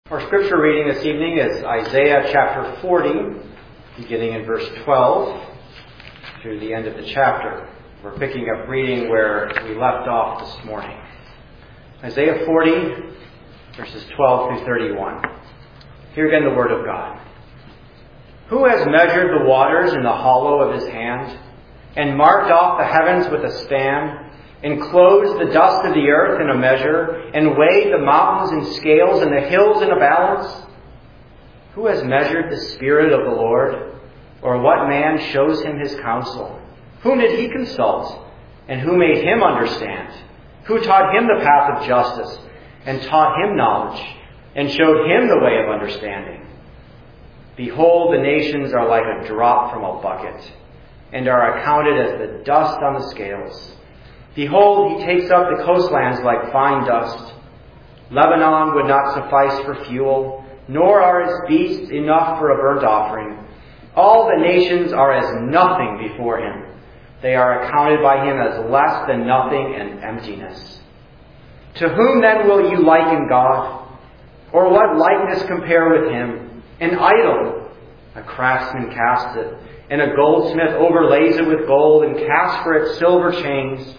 Our scripture reading this evening is Isaiah chapter 40, beginning in verse 12 through the end of the chapter. We're picking up reading where we left off this morning. Isaiah 40, verses 12 through 31. Hear again the word of God. Who has measured the waters in the hollow of his hand, and marked off the heavens with a span, enclosed the dust of the earth in a measure, and weighed the mountains in scales and the hills in a balance? Who has measured the Spirit of the Lord? Or what man shows him his counsel? Whom did he consult? And who made him understand? Who taught him the path of justice, and taught him knowledge, and showed him the way of understanding? Behold, the nations are like a drop from a bucket, and are accounted as the dust on the scales. Behold, he takes up the coastlands like fine dust. Lebanon would not suffice for fuel, nor are its beasts enough for a burnt offering. All the nations are as nothing before him. They are accounted by him as less than nothing and emptiness. To whom then will you liken God? Or what likeness compare with him? An idol, a craftsman casts it, and a goldsmith overlays it with gold and casts for it silver chains.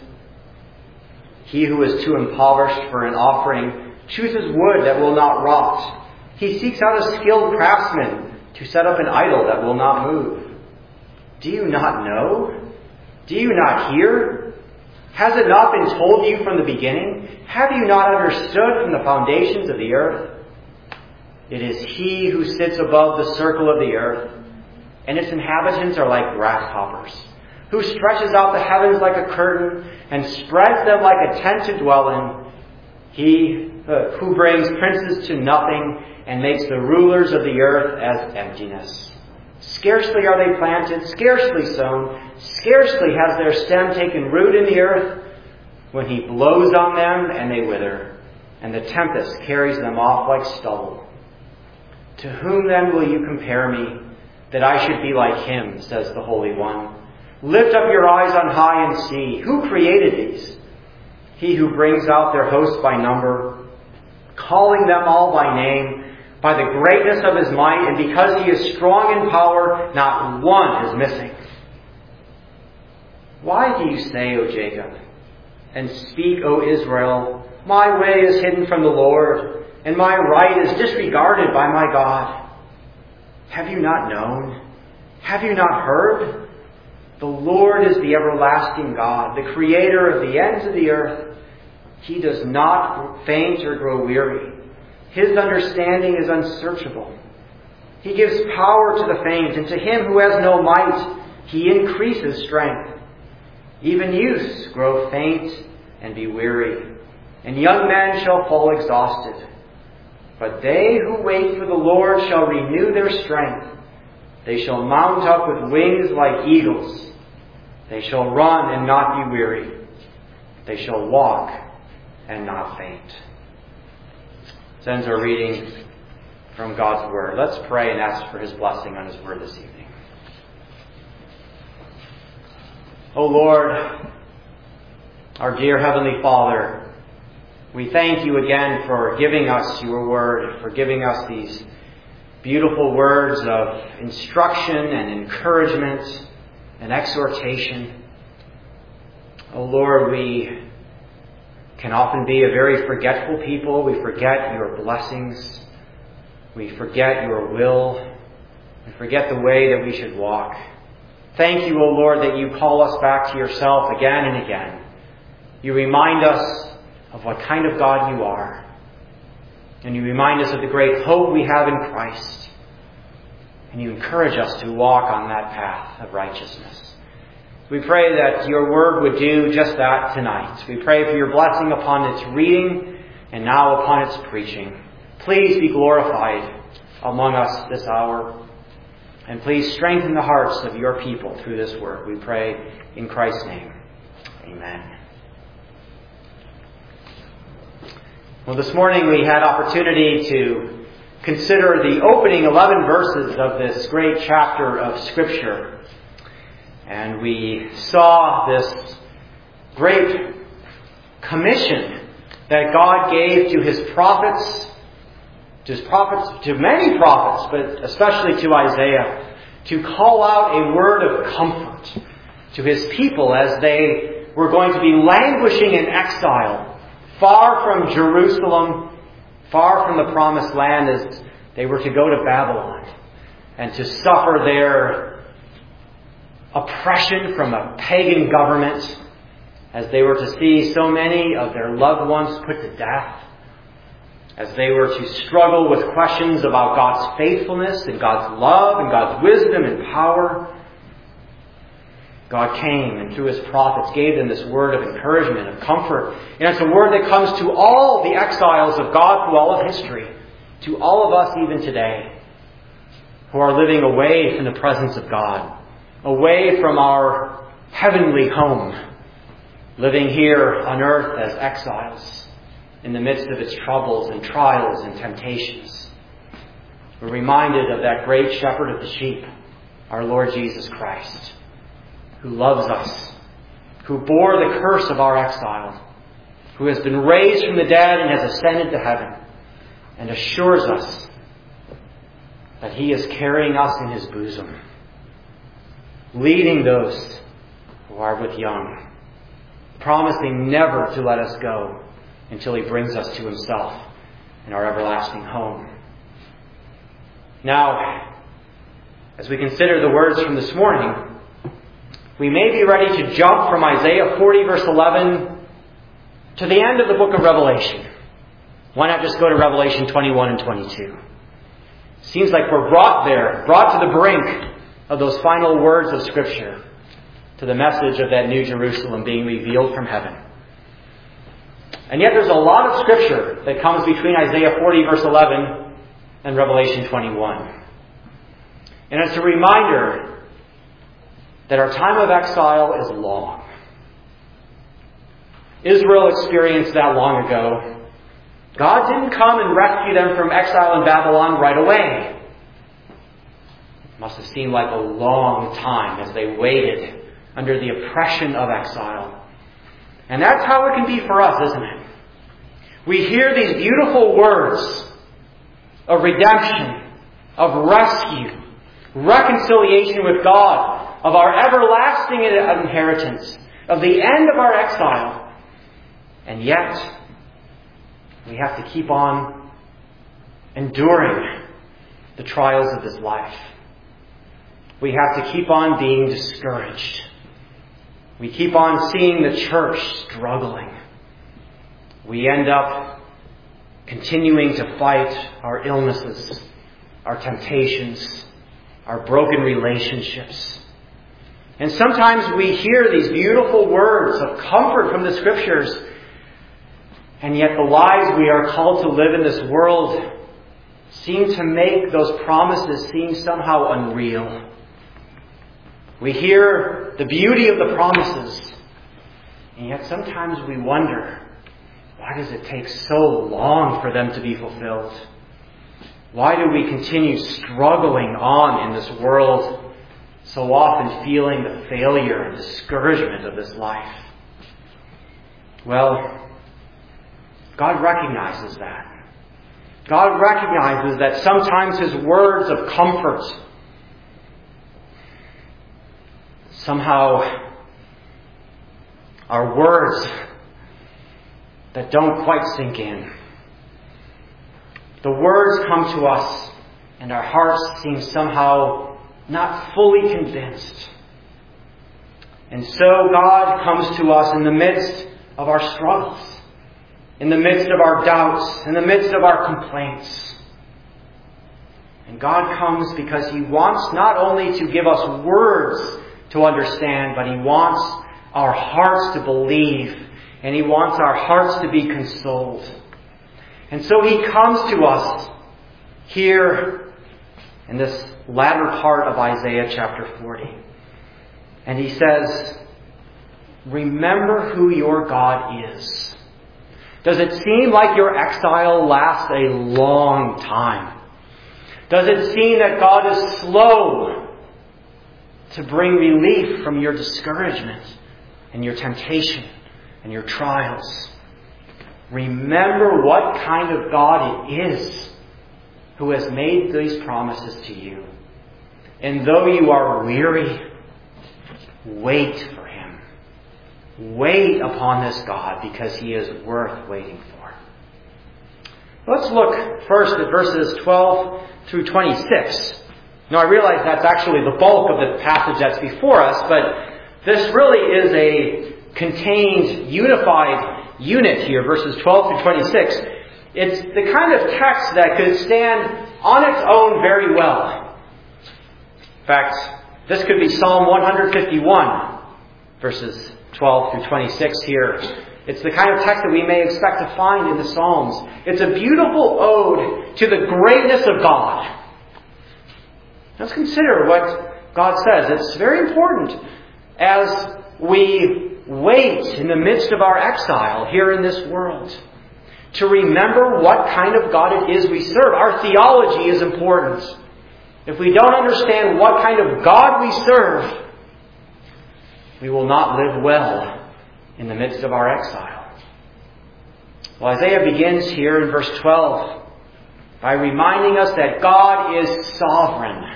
He who is too impoverished for an offering chooses wood that will not rot. He seeks out a skilled craftsman to set up an idol that will not move. Do you not know? Do you not hear? Has it not been told you from the beginning? Have you not understood from the foundations of the earth? It is he who sits above the circle of the earth, and its inhabitants are like grasshoppers, who stretches out the heavens like a curtain and spreads them like a tent to dwell in. He who brings princes to nothing and makes the rulers of the earth as emptiness. Scarcely are they planted, scarcely sown, scarcely has their stem taken root in the earth, when he blows on them and they wither, and the tempest carries them off like stubble. To whom then will you compare me, that I should be like him, says the Holy One? Lift up your eyes on high and see. Who created these? He who brings out their hosts by number, calling them all by name, by the greatness of his might, and because he is strong in power, not one is missing. Why do you say, O Jacob, and speak, O Israel, my way is hidden from the Lord, and my right is disregarded by my God? Have you not known? Have you not heard? The Lord is the everlasting God, the creator of the ends of the earth. He does not faint or grow weary. His understanding is unsearchable. He gives power to the faint, and to him who has no might, he increases strength. Even youths grow faint and be weary, and young men shall fall exhausted. But they who wait for the Lord shall renew their strength. They shall mount up with wings like eagles. They shall run and not be weary. They shall walk and not faint. This ends our reading from God's Word. Let's pray and ask for His blessing on His Word this evening. O Lord, our dear Heavenly Father, we thank you again for giving us your Word, for giving us these beautiful words of instruction and encouragement and exhortation. Oh Lord, we can often be a very forgetful people. We forget your blessings. We forget your will. We forget the way that we should walk. Thank you, O Lord, that you call us back to yourself again and again. You remind us of what kind of God you are. And you remind us of the great hope we have in Christ. And you encourage us to walk on that path of righteousness. We pray that your word would do just that tonight. We pray for your blessing upon its reading and now upon its preaching. Please be glorified among us this hour. And please strengthen the hearts of your people through this word. We pray in Christ's name. Amen. Well, this morning we had opportunity to consider the opening 11 verses of this great chapter of Scripture. And we saw this great commission that God gave to His prophets to his prophets, to many prophets, but especially to Isaiah, to call out a word of comfort to his people as they were going to be languishing in exile, far from Jerusalem, far from the promised land, as they were to go to Babylon and to suffer their oppression from a pagan government, as they were to see so many of their loved ones put to death, as they were to struggle with questions about God's faithfulness and God's love and God's wisdom and power. God came and through his prophets gave them this word of encouragement, of comfort. And it's a word that comes to all the exiles of God through all of history, to all of us even today, who are living away from the presence of God, away from our heavenly home, living here on earth as exiles in the midst of its troubles and trials and temptations. We're reminded of that great shepherd of the sheep, our Lord Jesus Christ, who loves us, who bore the curse of our exile, who has been raised from the dead and has ascended to heaven, and assures us that he is carrying us in his bosom, leading those who are with young, promising never to let us go until he brings us to himself in our everlasting home. Now, as we consider the words from this morning, we may be ready to jump from Isaiah 40 verse 11 to the end of the book of Revelation. Why not just go to Revelation 21 and 22? Seems like we're brought to the brink of those final words of Scripture, to the message of that New Jerusalem being revealed from heaven. And yet there's a lot of Scripture that comes between Isaiah 40 verse 11 and Revelation 21. And it's a reminder that our time of exile is long. Israel experienced that long ago. God didn't come and rescue them from exile in Babylon right away. It must have seemed like a long time as they waited under the oppression of exile. And that's how it can be for us, isn't it? We hear these beautiful words of redemption, of rescue, reconciliation with God, of our everlasting inheritance, of the end of our exile. And yet, we have to keep on enduring the trials of this life. We have to keep on being discouraged. We keep on seeing the church struggling. We end up continuing to fight our illnesses, our temptations, our broken relationships. And sometimes we hear these beautiful words of comfort from the Scriptures, and yet the lives we are called to live in this world seem to make those promises seem somehow unreal. We hear the beauty of the promises, and yet sometimes we wonder, why does it take so long for them to be fulfilled? Why do we continue struggling on in this world, so often feeling the failure and discouragement of this life? Well, God recognizes that. God recognizes that sometimes His words of comfort somehow are words that don't quite sink in. The words come to us and our hearts seem somehow not fully convinced. And so God comes to us in the midst of our struggles, in the midst of our doubts, in the midst of our complaints. And God comes because He wants not only to give us words to understand, but He wants our hearts to believe, and He wants our hearts to be consoled. And so He comes to us here in this latter part of Isaiah chapter 40. And He says, remember who your God is. Does it seem like your exile lasts a long time? Does it seem that God is slow to bring relief from your discouragement and your temptation and your trials? Remember what kind of God it is who has made these promises to you. And though you are weary, wait for Him. Wait upon this God, because He is worth waiting for. Let's look first at verses 12 through 26. Now, I realize that's actually the bulk of the passage that's before us, but this really is a contained, unified unit here, verses 12 through 26. It's the kind of text that could stand on its own very well. In fact, this could be Psalm 151, verses 12 through 26 here. It's the kind of text that we may expect to find in the Psalms. It's a beautiful ode to the greatness of God. Let's consider what God says. It's very important as we wait in the midst of our exile here in this world to remember what kind of God it is we serve. Our theology is important. If we don't understand what kind of God we serve, we will not live well in the midst of our exile. Well, Isaiah begins here in verse 12 by reminding us that God is sovereign.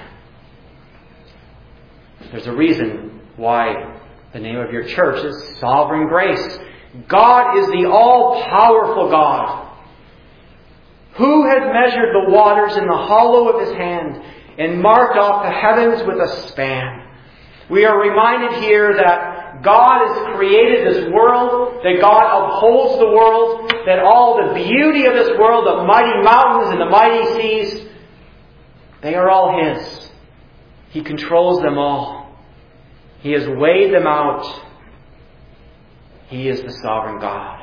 There's a reason why the name of your church is Sovereign Grace. God is the all-powerful God, who has measured the waters in the hollow of His hand and marked off the heavens with a span. We are reminded here that God has created this world, that God upholds the world, that all the beauty of this world, the mighty mountains and the mighty seas, they are all His. He controls them all. He has weighed them out. He is the sovereign God.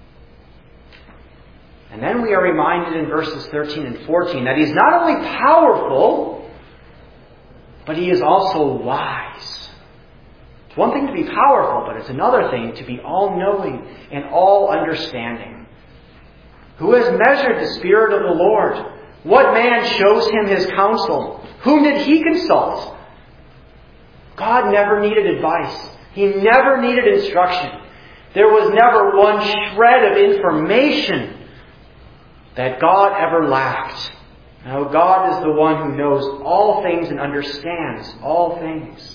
And then we are reminded in verses 13 and 14 that He's not only powerful, but He is also wise. It's one thing to be powerful, but it's another thing to be all-knowing and all-understanding. Who has measured the Spirit of the Lord? What man shows Him His counsel? Whom did He consult? God never needed advice. He never needed instruction. There was never one shred of information that God ever lacked. Now, God is the one who knows all things and understands all things.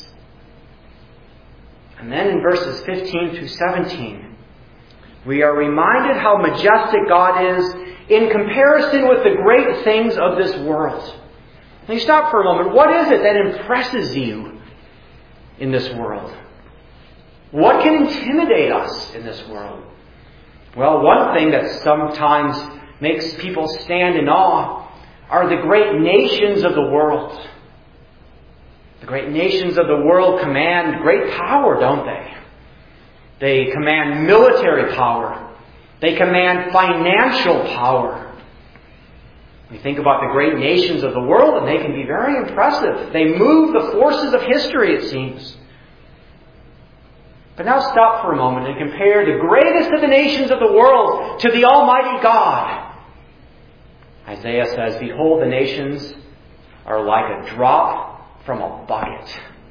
And then in verses 15 through 17, we are reminded how majestic God is in comparison with the great things of this world. Now, you stop for a moment. What is it that impresses you in this world? What can intimidate us in this world? Well, one thing that sometimes makes people stand in awe are the great nations of the world. The great nations of the world command great power, don't they? They command military power. They command financial power. We think about the great nations of the world and they can be very impressive. They move the forces of history, it seems. But now stop for a moment and compare the greatest of the nations of the world to the Almighty God. Isaiah says, "Behold, the nations are like a drop from a bucket."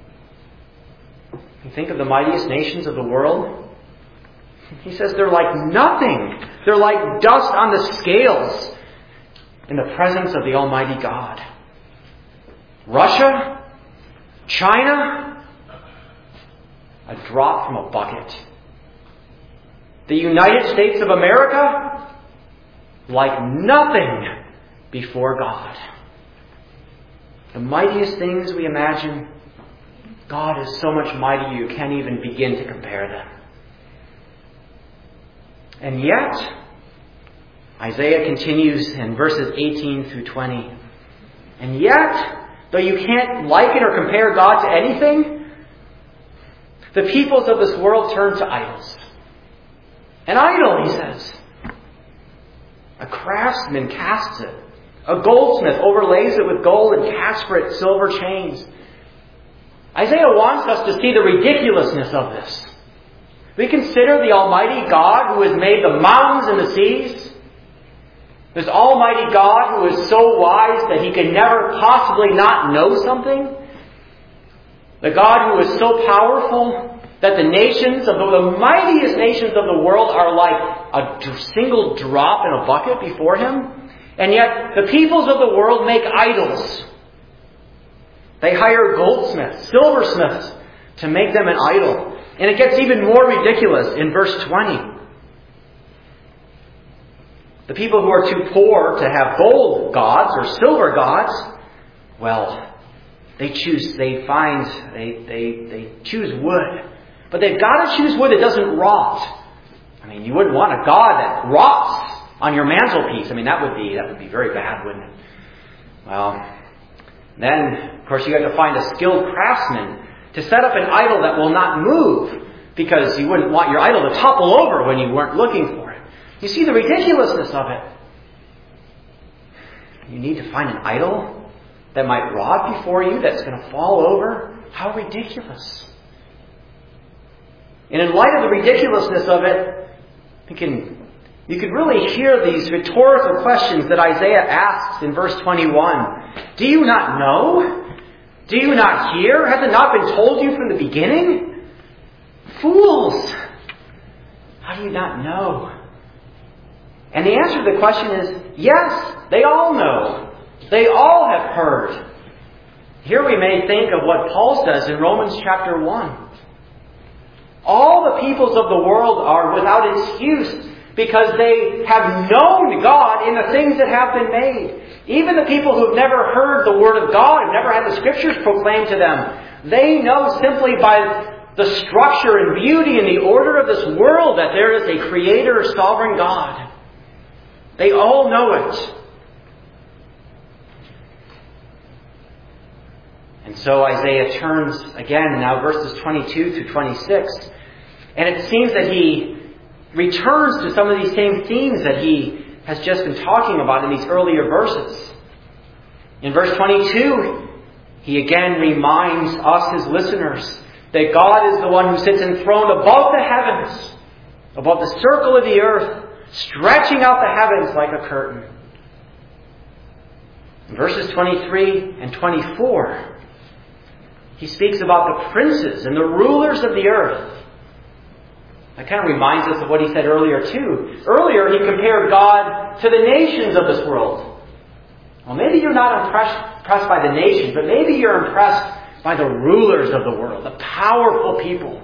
You think of the mightiest nations of the world? He says they're like nothing. They're like dust on the scales in the presence of the Almighty God. Russia? China? A drop from a bucket. The United States of America? Like nothing before God. The mightiest things we imagine, God is so much mightier you can't even begin to compare them. And yet, Isaiah continues in verses 18 through 20. And yet, though you can't liken or compare God to anything, the peoples of this world turn to idols. An idol, he says. A craftsman casts it. A goldsmith overlays it with gold and casts for it silver chains. Isaiah wants us to see the ridiculousness of this. We consider the Almighty God who has made the mountains and the seas. This Almighty God who is so wise that He can never possibly not know something. The God who is so powerful that the nations, of the mightiest nations of the world, are like a single drop in a bucket before Him. And yet the peoples of the world make idols. They hire goldsmiths, silversmiths, to make them an idol. And it gets even more ridiculous in verse 20. The people who are too poor to have gold gods or silver gods, well, they choose wood. But they've got to choose wood that doesn't rot. I mean, you wouldn't want a god that rots on your mantelpiece. I mean, that would be very bad, wouldn't it? Well, then, of course, you have to find a skilled craftsman to set up an idol that will not move, because you wouldn't want your idol to topple over when you weren't looking for it. You see the ridiculousness of it. You need to find an idol that might rot before you, that's going to fall over. How ridiculous. And in light of the ridiculousness of it, you could really hear these rhetorical questions that Isaiah asks in verse 21. Do you not know? Do you not hear? Has it not been told you from the beginning? Fools! How do you not know? And the answer to the question is, yes, they all know. They all have heard. Here we may think of what Paul says in Romans chapter 1. All the peoples of the world are without excuse because they have known God in the things that have been made. Even the people who've never heard the Word of God, have never had the Scriptures proclaimed to them, they know simply by the structure and beauty and the order of this world that there is a Creator, sovereign God. They all know it. And so Isaiah turns again, now verses 22 through 26. And it seems that he returns to some of these same themes that he has just been talking about in these earlier verses. In verse 22, he again reminds us, his listeners, that God is the one who sits enthroned above the heavens, above the circle of the earth, stretching out the heavens like a curtain. In verses 23 and 24, he speaks about the princes and the rulers of the earth. That kind of reminds us of what he said earlier too. Earlier he compared God to the nations of this world. Well, maybe you're not impressed by the nations, but maybe you're impressed by the rulers of the world, the powerful people.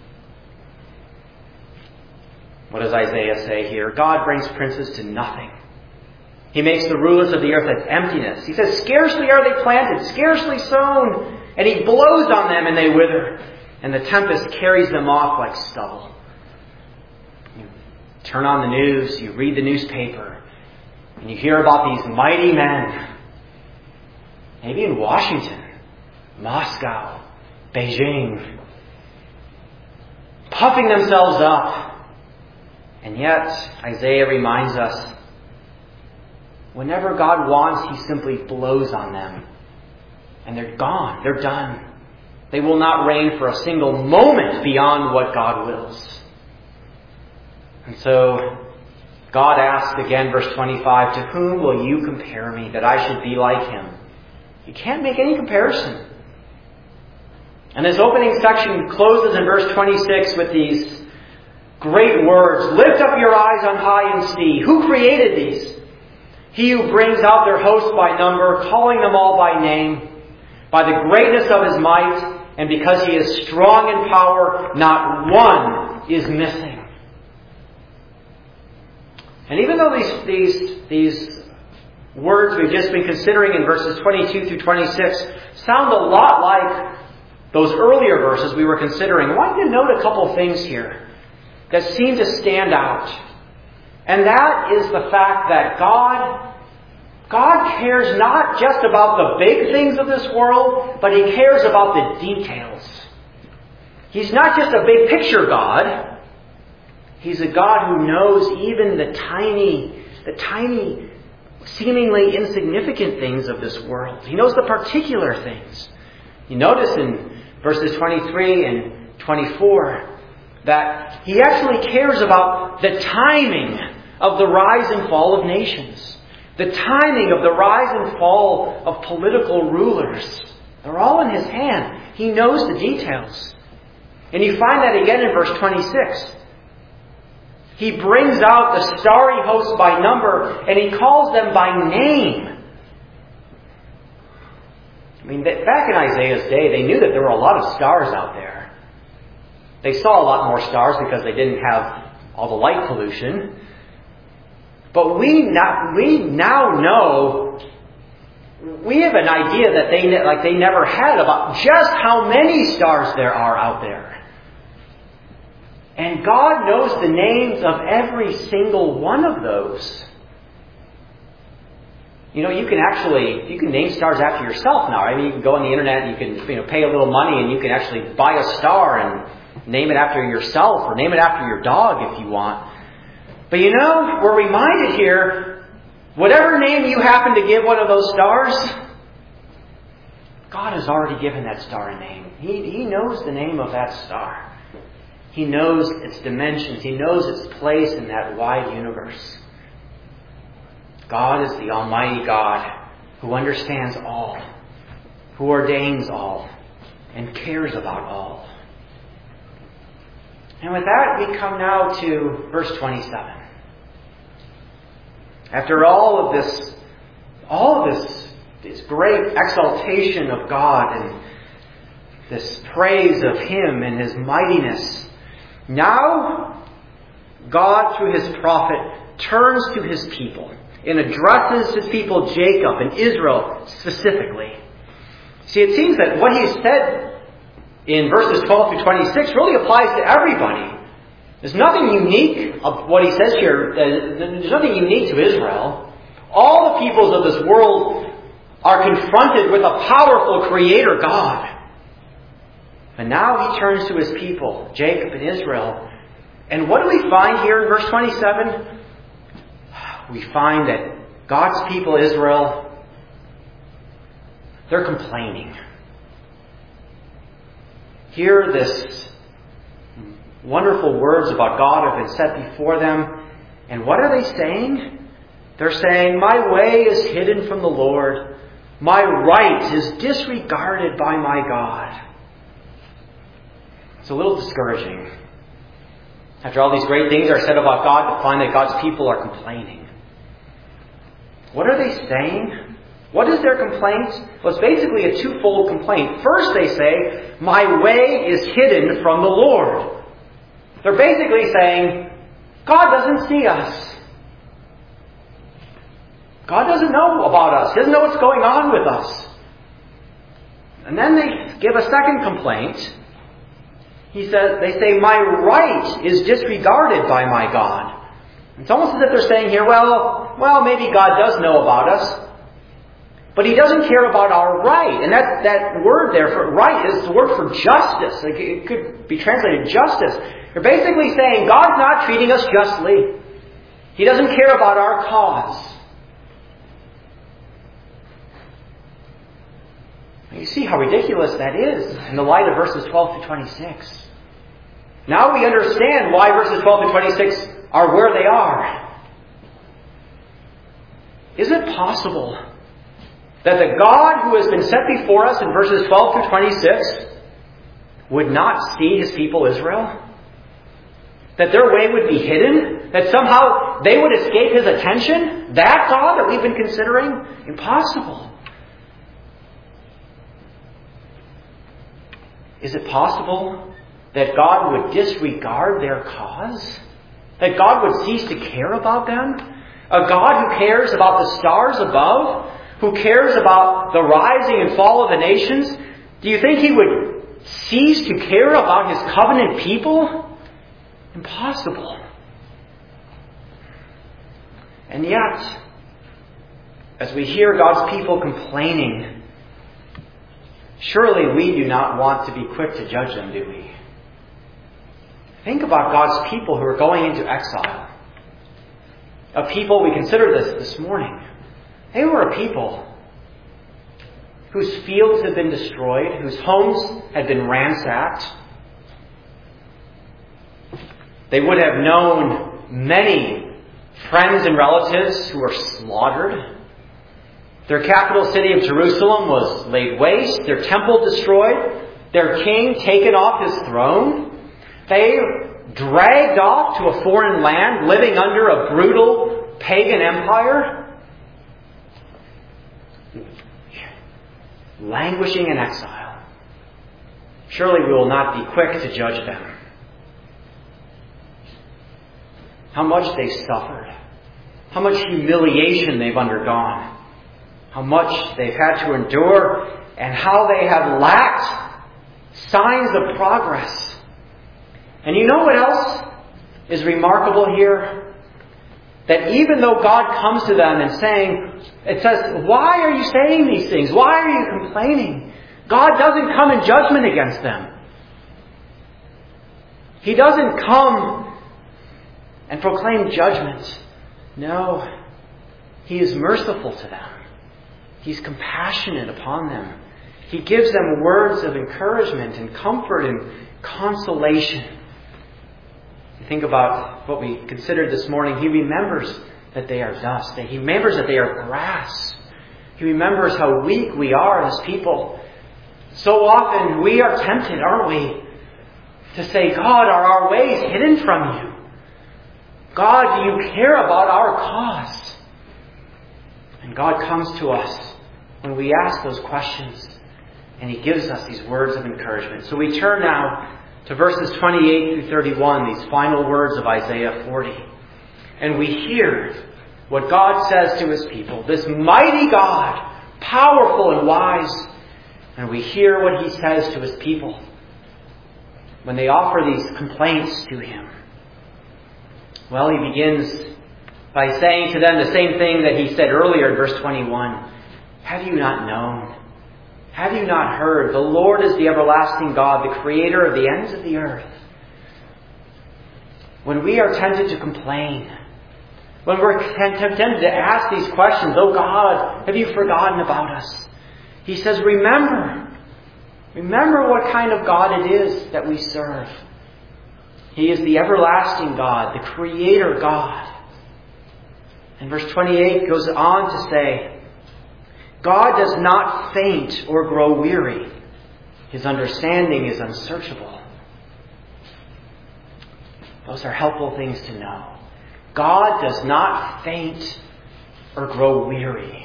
What does Isaiah say here? God brings princes to nothing. He makes the rulers of the earth as emptiness. He says, scarcely are they planted, scarcely sown, and he blows on them and they wither, and the tempest carries them off like stubble. You turn on the news, you read the newspaper, and you hear about these mighty men, maybe in Washington, Moscow, Beijing, puffing themselves up. And yet, Isaiah reminds us, whenever God wants, he simply blows on them. And they're gone. They're done. They will not reign for a single moment beyond what God wills. And so, God asks again, verse 25, to whom will you compare me, that I should be like him? You can't make any comparison. And this opening section closes in verse 26 with these great words. Lift up your eyes on high and see. Who created these? He who brings out their hosts by number, calling them all by name. By the greatness of his might, and because he is strong in power, not one is missing. And even though these words we've just been considering in verses 22 through 26 sound a lot like those earlier verses we were considering, I want you to note a couple things here that seem to stand out. And that is the fact that God cares not just about the big things of this world, but he cares about the details. He's not just a big picture God. He's a God who knows even the tiny, seemingly insignificant things of this world. He knows the particular things. You notice in verses 23 and 24 that he actually cares about the timing of the rise and fall of nations. The timing of the rise and fall of political rulers. They're all in his hand. He knows the details. And you find that again in verse 26. He brings out the starry host by number, and He calls them by name. I mean, back in Isaiah's day, they knew that there were a lot of stars out there. They saw a lot more stars because they didn't have all the light pollution. But we now know, we have an idea that they never had about just how many stars there are out there. And God knows the names of every single one of those. You know, you can name stars after yourself now. I mean, you can go on the internet and you can, pay a little money and you can actually buy a star and name it after yourself or name it after your dog if you want. But we're reminded here, whatever name you happen to give one of those stars, God has already given that star a name. He knows the name of that star. He knows its dimensions. He knows its place in that wide universe. God is the Almighty God who understands all, who ordains all, and cares about all. And with that, we come now to verse 27. After all of this great exaltation of God and this praise of Him and His mightiness, now God, through His prophet, turns to His people and addresses His people, Jacob and Israel specifically. See, it seems that what He said in verses 12 through 26 really applies to everybody. There's nothing unique of what He says here. There's nothing unique to Israel. All the peoples of this world are confronted with a powerful Creator God. And now He turns to His people, Jacob and Israel. And what do we find here in verse 27? We find that God's people, Israel, they're complaining. Here, this wonderful words about God have been set before them. And what are they saying? They're saying, "My way is hidden from the Lord. My right is disregarded by my God." It's a little discouraging. After all these great things are said about God, to find that God's people are complaining. What are they saying? What is their complaint? Well, it's basically a twofold complaint. First, they say, "My way is hidden from the Lord." They're basically saying, God doesn't see us. God doesn't know about us. He doesn't know what's going on with us. And then they give a second complaint. They say, "My right is disregarded by my God." It's almost as if they're saying here, well, maybe God does know about us, but He doesn't care about our right. And that word there for right is the word for justice. It could be translated justice. They're basically saying God's not treating us justly. He doesn't care about our cause. You see how ridiculous that is in the light of verses 12 to 26. Now we understand why verses 12 to 26 are where they are. Is it possible that the God who has been set before us in verses 12 through 26 would not see His people Israel? That their way would be hidden? That somehow they would escape His attention? That God that we've been considering? Impossible. Is it possible that God would disregard their cause? That God would cease to care about them? A God who cares about the stars above? Who cares about the rising and fall of the nations? Do you think He would cease to care about His covenant people? Impossible. And yet, as we hear God's people complaining, surely we do not want to be quick to judge them, do we? Think about God's people who are going into exile. A people, we considered this morning. They were a people whose fields had been destroyed, whose homes had been ransacked. They would have known many friends and relatives who were slaughtered. Their capital city of Jerusalem was laid waste, their temple destroyed, their king taken off his throne. They dragged off to a foreign land, living under a brutal pagan empire, languishing in exile. Surely we will not be quick to judge them. How much they've suffered. How much humiliation they've undergone. How much they've had to endure, and how they have lacked signs of progress. And you know what else is remarkable here? That even though God comes to them and saying, it says, why are you saying these things? Why are you complaining? God doesn't come in judgment against them. He doesn't come and proclaim judgment. No, He is merciful to them. He's compassionate upon them. He gives them words of encouragement and comfort and consolation. You think about what we considered this morning. He remembers that they are dust. He remembers that they are grass. He remembers how weak we are as people. So often we are tempted, aren't we, to say, God, are our ways hidden from you? God, do you care about our cause? And God comes to us when we ask those questions, and He gives us these words of encouragement. So we turn now to verses 28 through 31, these final words of Isaiah 40. And we hear what God says to His people, this mighty God, powerful and wise. And we hear what He says to His people when they offer these complaints to Him. Well, He begins by saying to them the same thing that He said earlier in verse 21. Have you not known? Have you not heard? The Lord is the everlasting God, the creator of the ends of the earth. When we are tempted to complain, when we're tempted to ask these questions, oh God, have you forgotten about us? He says, remember. Remember what kind of God it is that we serve. He is the everlasting God, the creator God. And verse 28 goes on to say, God does not faint or grow weary. His understanding is unsearchable. Those are helpful things to know. God does not faint or grow weary.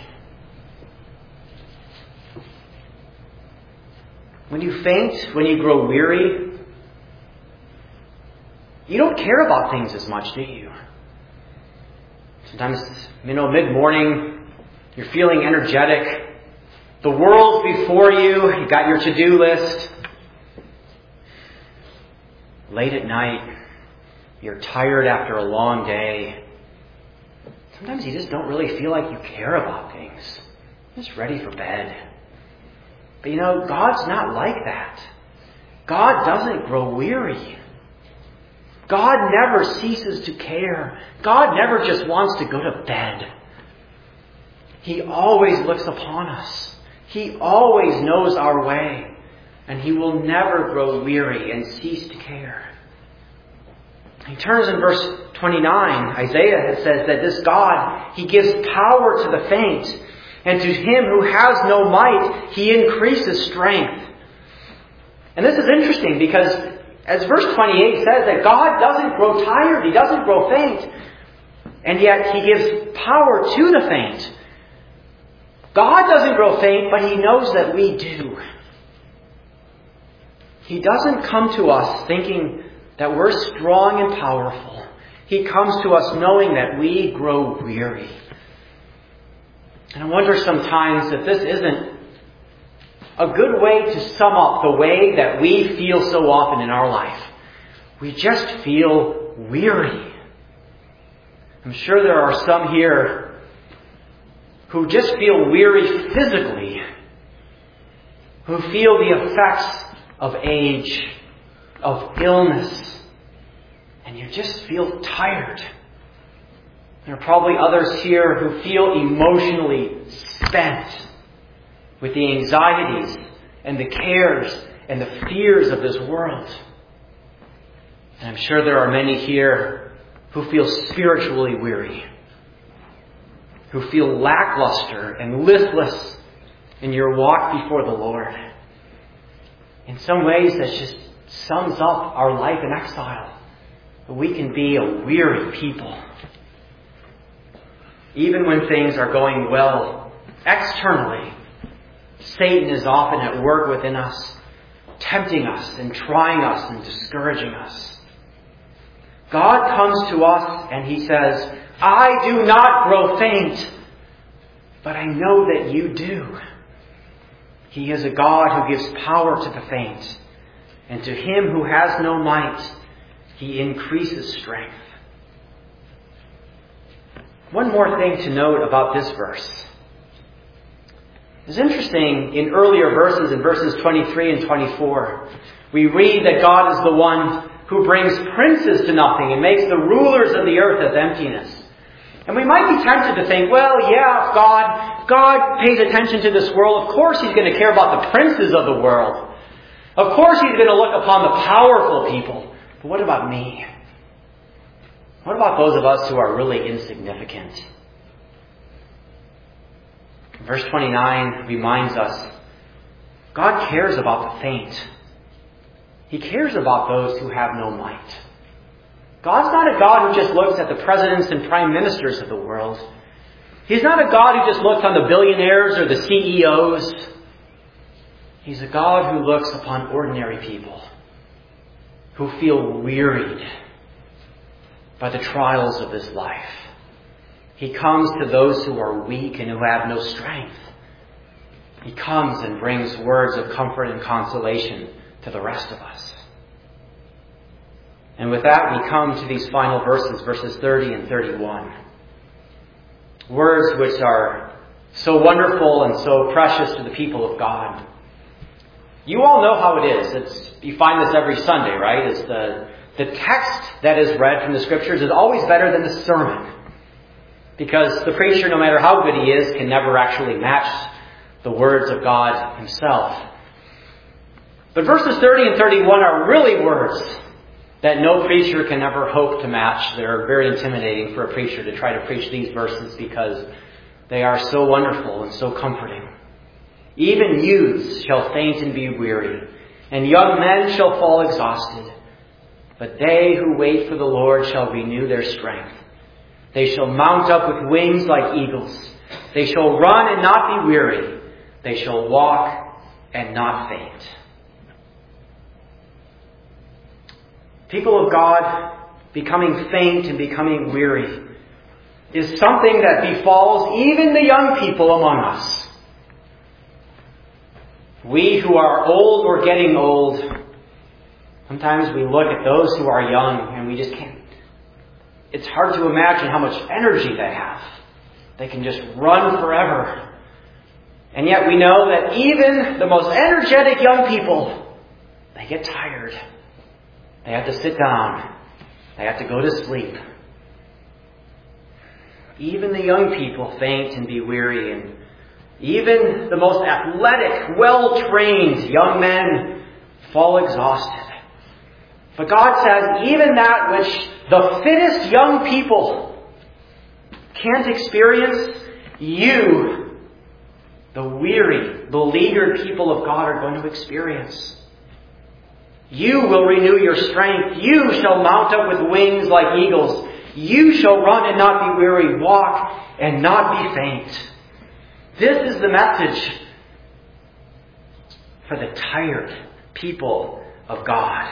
When you faint, when you grow weary, you don't care about things as much, do you? Sometimes, mid-morning, you're feeling energetic. The world's before you. You've got your to-do list. Late at night, you're tired after a long day. Sometimes you just don't really feel like you care about things. You're just ready for bed. But God's not like that. God doesn't grow weary. God never ceases to care. God never just wants to go to bed. He always looks upon us. He always knows our way. And He will never grow weary and cease to care. He turns in verse 29. Isaiah says that this God, He gives power to the faint. And to him who has no might, He increases strength. And this is interesting because as verse 28 says that God doesn't grow tired. He doesn't grow faint. And yet He gives power to the faint. God doesn't grow faint, but He knows that we do. He doesn't come to us thinking that we're strong and powerful. He comes to us knowing that we grow weary. And I wonder sometimes if this isn't a good way to sum up the way that we feel so often in our life. We just feel weary. I'm sure there are some here who just feel weary physically, who feel the effects of age, of illness, and you just feel tired. There are probably others here who feel emotionally spent with the anxieties and the cares and the fears of this world. And I'm sure there are many here who feel spiritually weary, who feel lackluster and listless in your walk before the Lord. In some ways, that just sums up our life in exile. We can be a weary people. Even when things are going well externally, Satan is often at work within us, tempting us and trying us and discouraging us. God comes to us and He says, I do not grow faint, but I know that you do. He is a God who gives power to the faint, and to him who has no might, He increases strength. One more thing to note about this verse. It's interesting, in earlier verses, in verses 23 and 24, we read that God is the one who brings princes to nothing and makes the rulers of the earth as emptiness. And we might be tempted to think, well, yeah, if God pays attention to this world, of course He's going to care about the princes of the world. Of course He's going to look upon the powerful people. But what about me? What about those of us who are really insignificant? Verse 29 reminds us, God cares about the faint. He cares about those who have no might. God's not a God who just looks at the presidents and prime ministers of the world. He's not a God who just looks on the billionaires or the CEOs. He's a God who looks upon ordinary people who feel wearied by the trials of this life. He comes to those who are weak and who have no strength. He comes and brings words of comfort and consolation to the rest of us. And with that, we come to these final verses, verses 30 and 31. Words which are so wonderful and so precious to the people of God. You all know how it is. You find this every Sunday, right? It's the text that is read from the Scriptures is always better than the sermon. Because the preacher, no matter how good he is, can never actually match the words of God Himself. But verses 30 and 31 are really words that no preacher can ever hope to match. They're very intimidating for a preacher to try to preach these verses because they are so wonderful and so comforting. Even youths shall faint and be weary, and young men shall fall exhausted. But they who wait for the Lord shall renew their strength. They shall mount up with wings like eagles. They shall run and not be weary. They shall walk and not faint. People of God, becoming faint and becoming weary is something that befalls even the young people among us. We who are old or getting old, sometimes we look at those who are young and we just can't. It's hard to imagine how much energy they have. They can just run forever. And yet we know that even the most energetic young people, they get tired. They have to sit down. They have to go to sleep. Even the young people faint and be weary, and even the most athletic, well-trained young men fall exhausted. But God says, even that which the fittest young people can't experience, you, the weary, beleaguered people of God, are going to experience. You will renew your strength. You shall mount up with wings like eagles. You shall run and not be weary, walk and not be faint. This is the message for the tired people of God.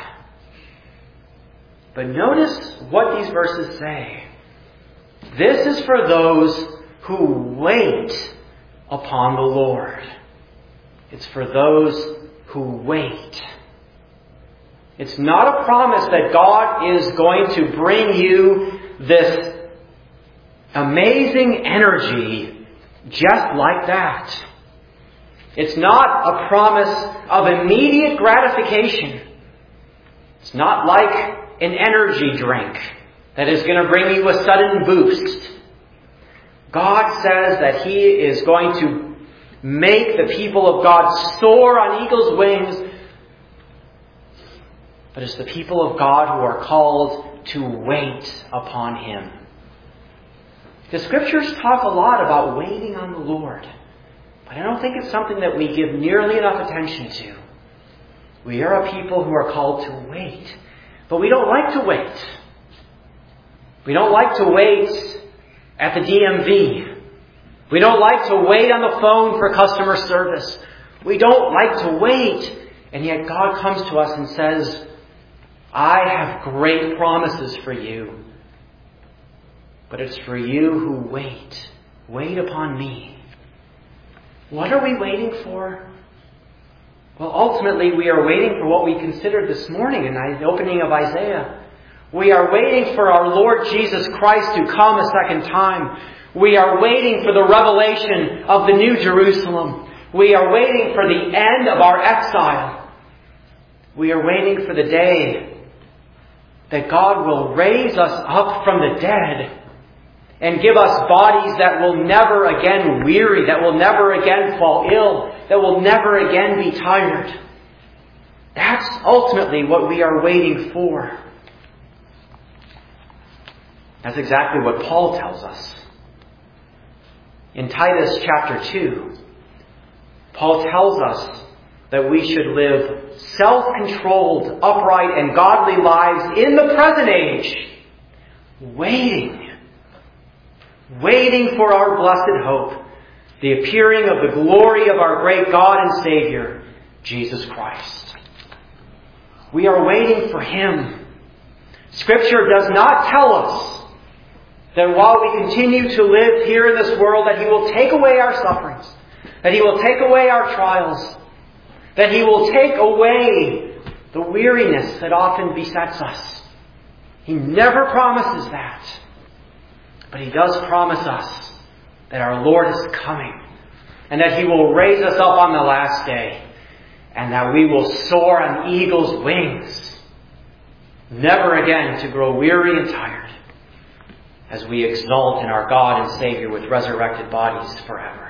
But notice what these verses say. This is for those who wait upon the Lord. It's for those who wait. It's not a promise that God is going to bring you this amazing energy just like that. It's not a promise of immediate gratification. It's not like an energy drink that is going to bring you a sudden boost. God says that He is going to make the people of God soar on eagle's wings. But it's the people of God who are called to wait upon Him. The Scriptures talk a lot about waiting on the Lord. But I don't think it's something that we give nearly enough attention to. We are a people who are called to wait. But we don't like to wait. We don't like to wait at the DMV. We don't like to wait on the phone for customer service. We don't like to wait. And yet God comes to us and says, I have great promises for you. But it's for you who wait. Wait upon me. What are we waiting for? Well, ultimately, we are waiting for what we considered this morning in the opening of Isaiah. We are waiting for our Lord Jesus Christ to come a second time. We are waiting for the revelation of the New Jerusalem. We are waiting for the end of our exile. We are waiting for the day that God will raise us up from the dead and give us bodies that will never again weary, that will never again fall ill, that will never again be tired. That's ultimately what we are waiting for. That's exactly what Paul tells us. In Titus chapter 2, Paul tells us that we should live self-controlled, upright, and godly lives in the present age, waiting for our blessed hope, the appearing of the glory of our great God and Savior, Jesus Christ. We are waiting for Him. Scripture does not tell us that while we continue to live here in this world, that He will take away our sufferings, that He will take away our trials, that He will take away the weariness that often besets us. He never promises that. But He does promise us that our Lord is coming, and that He will raise us up on the last day, and that we will soar on eagle's wings, never again to grow weary and tired, as we exult in our God and Savior with resurrected bodies forever.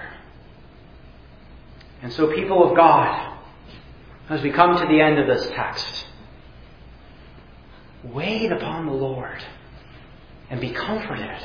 And so, people of God, as we come to the end of this text, wait upon the Lord and be comforted.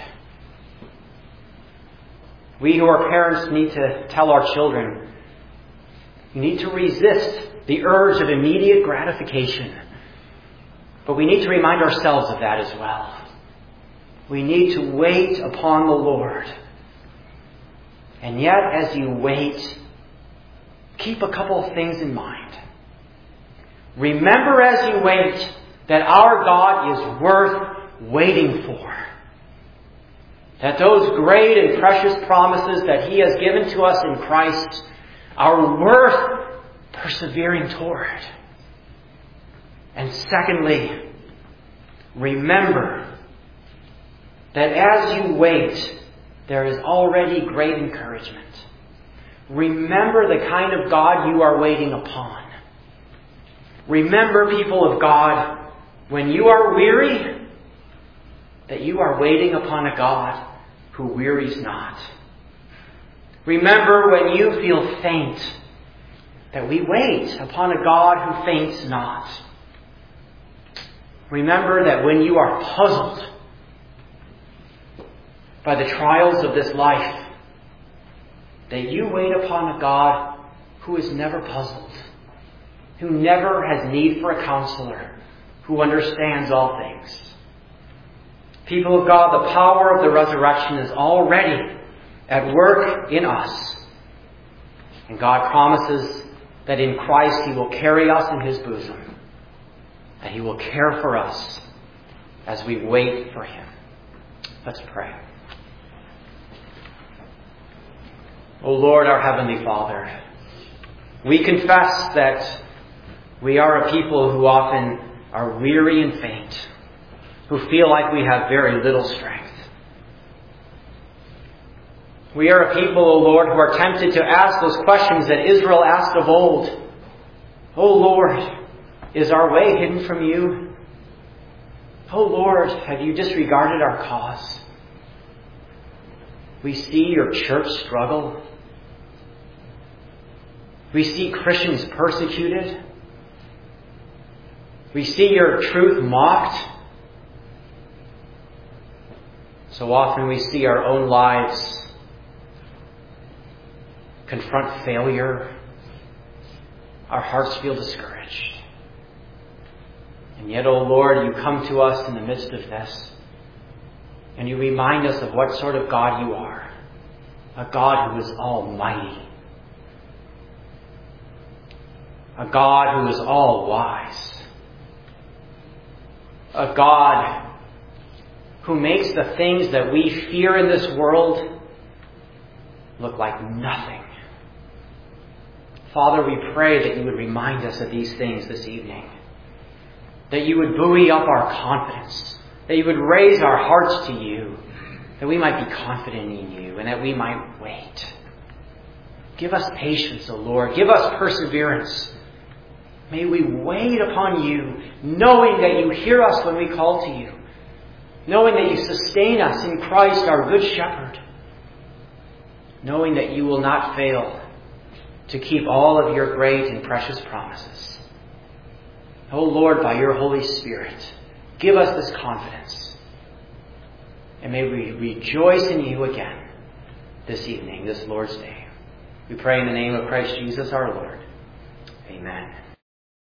We who are parents need to tell our children, you need to resist the urge of immediate gratification. But we need to remind ourselves of that as well. We need to wait upon the Lord. And yet, as you wait, keep a couple of things in mind. Remember as you wait that our God is worth waiting for. That those great and precious promises that He has given to us in Christ are worth persevering toward. And secondly, remember that as you wait, there is already great encouragement. Remember the kind of God you are waiting upon. Remember, people of God, when you are weary, that you are waiting upon a God who wearies not. Remember when you feel faint, that we wait upon a God who faints not. Remember that when you are puzzled by the trials of this life, that you wait upon a God who is never puzzled, who never has need for a counselor, who understands all things. People of God, the power of the resurrection is already at work in us. And God promises that in Christ He will carry us in His bosom, that He will care for us as we wait for Him. Let's pray. O Lord, our Heavenly Father, we confess that we are a people who often are weary and faint, who feel like we have very little strength. We are a people, O Lord, who are tempted to ask those questions that Israel asked of old. O Lord, is our way hidden from you? O Lord, have you disregarded our cause? We see your church struggle. We see Christians persecuted. We see your truth mocked. So often we see our own lives confront failure. Our hearts feel discouraged. And yet, O Lord, you come to us in the midst of this. And you remind us of what sort of God you are. A God who is almighty. A God who is all-wise. A God who makes the things that we fear in this world look like nothing. Father, we pray that you would remind us of these things this evening. That you would buoy up our confidence. That you would raise our hearts to you. That we might be confident in you and that we might wait. Give us patience, O Lord. Give us perseverance. May we wait upon you, knowing that you hear us when we call to you. Knowing that you sustain us in Christ, our good shepherd. Knowing that you will not fail to keep all of your great and precious promises. O Lord, by your Holy Spirit, give us this confidence. And may we rejoice in you again this evening, this Lord's Day. We pray in the name of Christ Jesus our Lord. Amen.